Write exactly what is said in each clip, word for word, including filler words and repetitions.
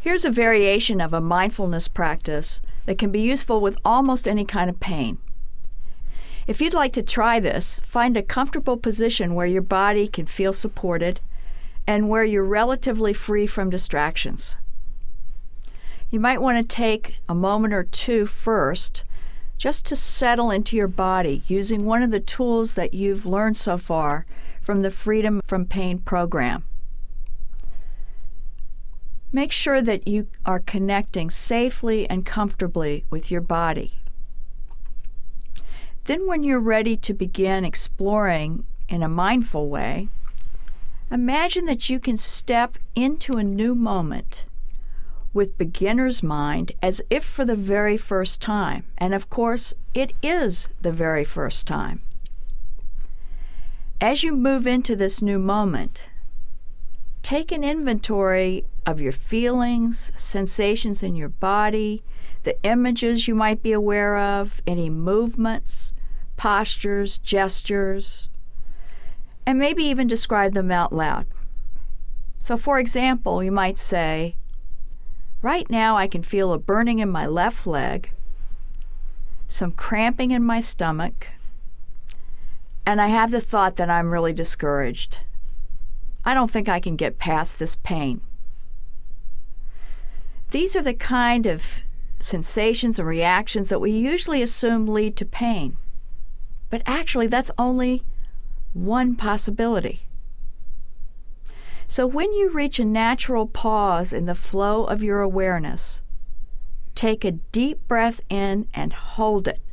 Here's a variation of a mindfulness practice that can be useful with almost any kind of pain. If you'd like to try this, find a comfortable position where your body can feel supported and where you're relatively free from distractions. You might want to take a moment or two first just to settle into your body using one of the tools that you've learned so far from the Freedom from Pain program. Make sure that you are connecting safely and comfortably with your body. Then when you're ready to begin exploring in a mindful way, imagine that you can step into a new moment with beginner's mind as if for the very first time. And of course, it is the very first time. As you move into this new moment, take an inventory of your feelings, sensations in your body, the images you might be aware of, any movements, postures, gestures, and maybe even describe them out loud. So for example, you might say, right now I can feel a burning in my left leg, some cramping in my stomach, and I have the thought that I'm really discouraged. I don't think I can get past this pain. These are the kind of sensations and reactions that we usually assume lead to pain. But actually, that's only one possibility. So when you reach a natural pause in the flow of your awareness, take a deep breath in and hold it,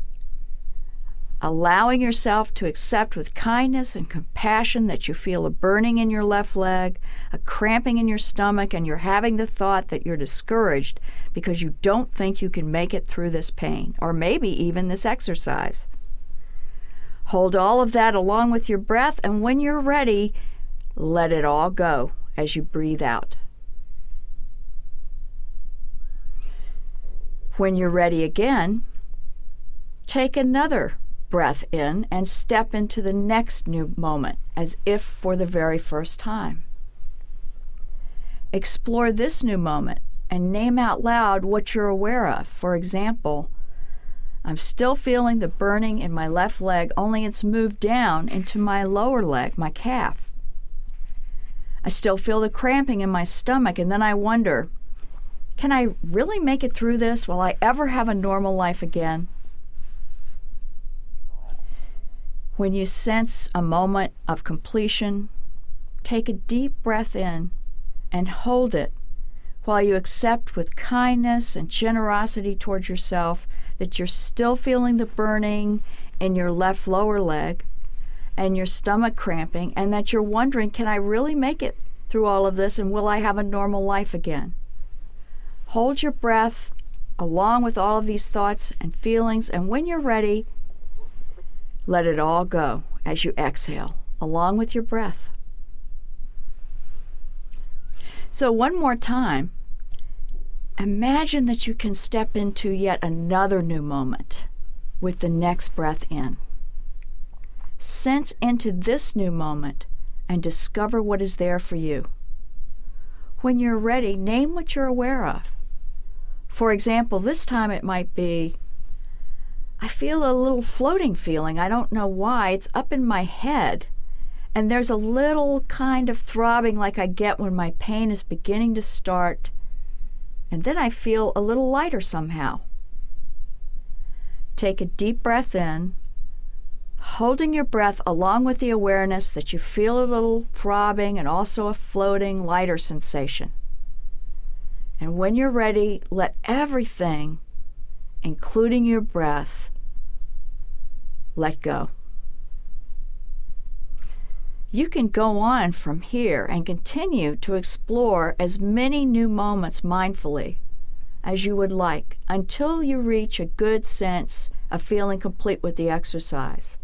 allowing yourself to accept with kindness and compassion that you feel a burning in your left leg, a cramping in your stomach, and you're having the thought that you're discouraged because you don't think you can make it through this pain, or maybe even this exercise. Hold all of that along with your breath, and when you're ready, let it all go as you breathe out. When you're ready again, take another breath in and step into the next new moment as if for the very first time. Explore this new moment and name out loud what you're aware of. For example, I'm still feeling the burning in my left leg, only it's moved down into my lower leg, my calf. I still feel the cramping in my stomach, and then I wonder, can I really make it through this? Will I ever have a normal life again? When you sense a moment of completion, take a deep breath in and hold it while you accept with kindness and generosity towards yourself that you're still feeling the burning in your left lower leg and your stomach cramping, and that you're wondering, can I really make it through all of this, and will I have a normal life again? Hold your breath along with all of these thoughts and feelings, and when you're ready, let it all go as you exhale, along with your breath. So one more time, imagine that you can step into yet another new moment with the next breath in. Sense into this new moment and discover what is there for you. When you're ready, name what you're aware of. For example, this time it might be, I feel a little floating feeling. I don't know why. It's up in my head. And there's a little kind of throbbing like I get when my pain is beginning to start. And then I feel a little lighter somehow. Take a deep breath in, holding your breath along with the awareness that you feel a little throbbing and also a floating, lighter sensation. And when you're ready, let everything, including your breath, let go. You can go on from here and continue to explore as many new moments mindfully as you would like until you reach a good sense of feeling complete with the exercise.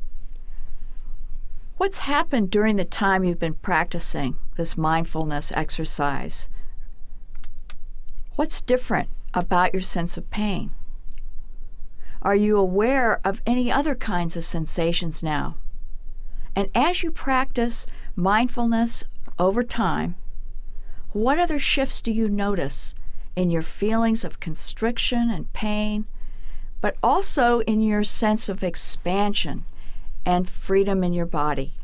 What's happened during the time you've been practicing this mindfulness exercise? What's different about your sense of pain? Are you aware of any other kinds of sensations now? And as you practice mindfulness over time, What other shifts do you notice in your feelings of constriction and pain, but also in your sense of expansion and freedom in your body?